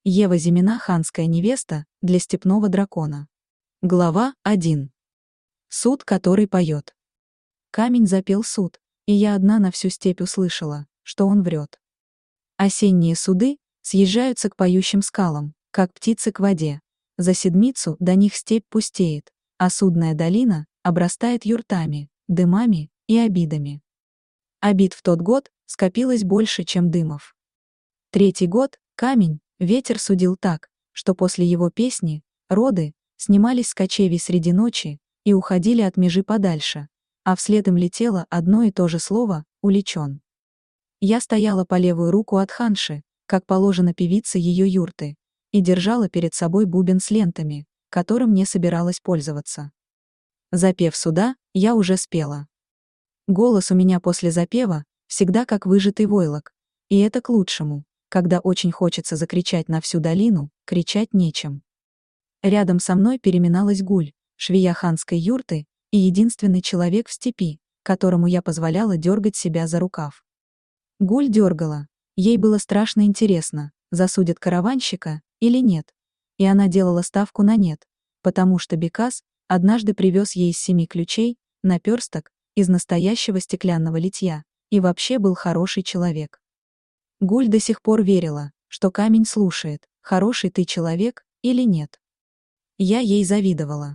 Ева Зимина, ханская невеста для степного дракона. Глава 1. Суд, который поет. Камень запел суд, и я одна на всю степь услышала, что он врет. Осенние суды съезжаются к поющим скалам, как птицы к воде. За седмицу до них степь пустеет, а судная долина обрастает юртами, дымами и обидами. Обид в тот год скопилось больше, чем дымов. Третий год камень ветер судил так, что после его песни роды снимались с кочевий среди ночи и уходили от межи подальше, а вслед им летело одно и то же слово «уличен». Я стояла по левую руку от ханши, как положено певице ее юрты, и держала перед собой бубен с лентами, которым не собиралась пользоваться. Запев суда, я уже спела. Голос у меня после запева всегда как выжатый войлок, и это к лучшему. Когда очень хочется закричать на всю долину, кричать нечем. Рядом со мной переминалась Гуль, швея ханской юрты, и единственный человек в степи, которому я позволяла дергать себя за рукав. Гуль дергала. Ей было страшно интересно, засудят караванщика или нет. И она делала ставку на нет, потому что Бекас однажды привез ей из 7 ключей наперсток из настоящего стеклянного литья и вообще был хороший человек. Гуль до сих пор верила, что камень слушает, хороший ты человек или нет. Я ей завидовала.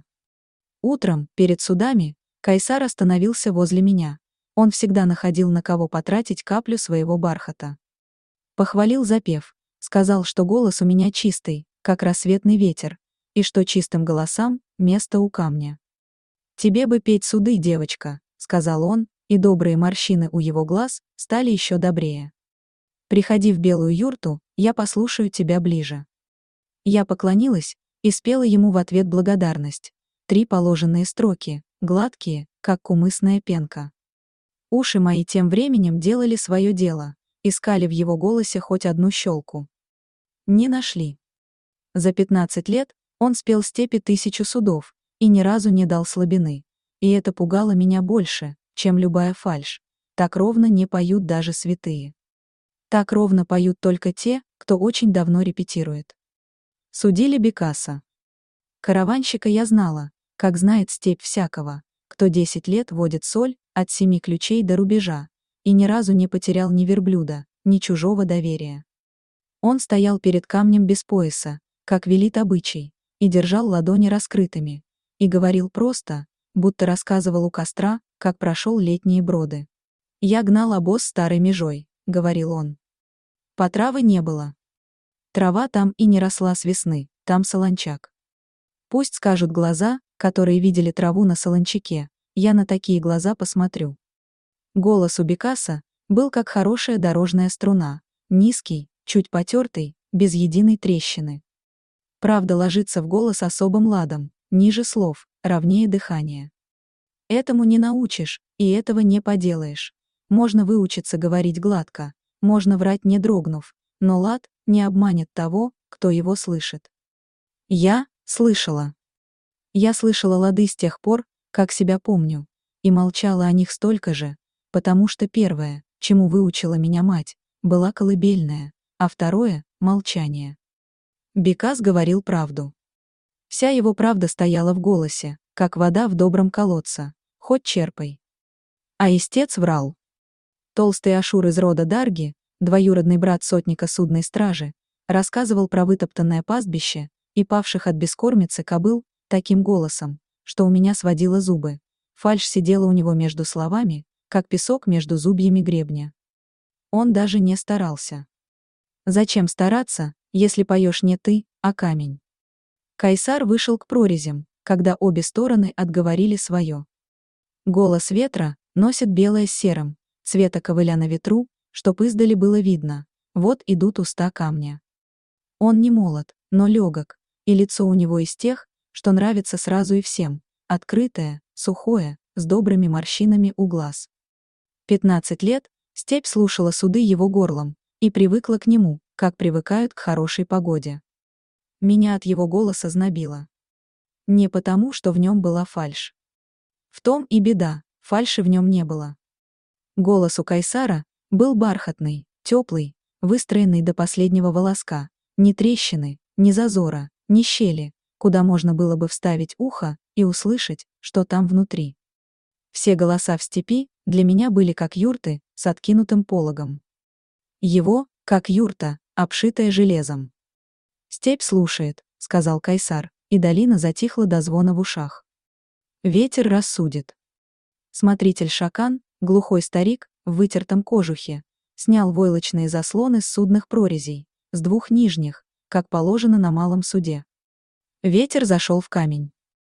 Утром, перед судами, Кайсар остановился возле меня. Он всегда находил на кого потратить каплю своего бархата. Похвалил запев, сказал, что голос у меня чистый, как рассветный ветер, и что чистым голосам место у камня. «Тебе бы петь суды, девочка», — сказал он, и добрые морщины у его глаз стали еще добрее. «Приходи в белую юрту, я послушаю тебя ближе». Я поклонилась и спела ему в ответ благодарность. 3 положенные строки, гладкие, как кумысная пенка. Уши мои тем временем делали свое дело, искали в его голосе хоть одну щелку. Не нашли. За 15 лет он спел степи 1000 судов и ни разу не дал слабины. И это пугало меня больше, чем любая фальшь. Так ровно не поют даже святые. Так ровно поют только те, кто очень давно репетирует. Судили Бекаса. Караванщика я знала, как знает степь всякого, кто 10 лет водит соль от 7 ключей до рубежа, и ни разу не потерял ни верблюда, ни чужого доверия. Он стоял перед камнем без пояса, как велит обычай, и держал ладони раскрытыми, и говорил просто, будто рассказывал у костра, как прошел летние броды. «Я гнал обоз старой межой», — говорил он. Потравы не было. Трава там и не росла с весны, там солончак. Пусть скажут глаза, которые видели траву на солончаке, я на такие глаза посмотрю. Голос у Бекаса был как хорошая дорожная струна, низкий, чуть потертый, без единой трещины. Правда ложится в голос особым ладом, ниже слов, ровнее дыхания. Этому не научишь, и этого не поделаешь. Можно выучиться говорить гладко, можно врать не дрогнув, но лад не обманет того, кто его слышит. Я слышала. Я слышала лады с тех пор, как себя помню, и молчала о них столько же, потому что первое, чему выучила меня мать, была колыбельная, а второе — молчание. Бекас говорил правду. Вся его правда стояла в голосе, как вода в добром колодце, хоть черпай. А истец врал. Толстый Ашур из рода Дарги, двоюродный брат сотника судной стражи, рассказывал про вытоптанное пастбище и павших от бескормицы кобыл таким голосом, что у меня сводило зубы. Фальшь сидела у него между словами, как песок между зубьями гребня. Он даже не старался. Зачем стараться, если поешь не ты, а камень? Кайсар вышел к прорезям, когда обе стороны отговорили свое. Голос ветра носит белое с серым, цвета ковыля на ветру, чтоб издали было видно, вот идут уста камня. Он не молод, но легок, и лицо у него из тех, что нравится сразу и всем, открытое, сухое, с добрыми морщинами у глаз. 15 лет степь слушала суды его горлом и привыкла к нему, как привыкают к хорошей погоде. Меня от его голоса знобило. Не потому, что в нем была фальшь. В том и беда, фальши в нем не было. Голос у Кайсара был бархатный, теплый, выстроенный до последнего волоска, Ни трещины, ни зазора, ни щели, куда можно было бы вставить ухо и услышать, что там внутри. Все голоса в степи для меня были как юрты с откинутым пологом. Его, как юрта, обшитая железом. «Степь слушает», — сказал Кайсар, и долина затихла до звона в ушах. Ветер рассудит. Смотритель Шакан, глухой старик, в вытертом кожухе, снял войлочные заслоны с судных прорезей, с двух нижних, как положено на малом суде. Ветер зашел в камень.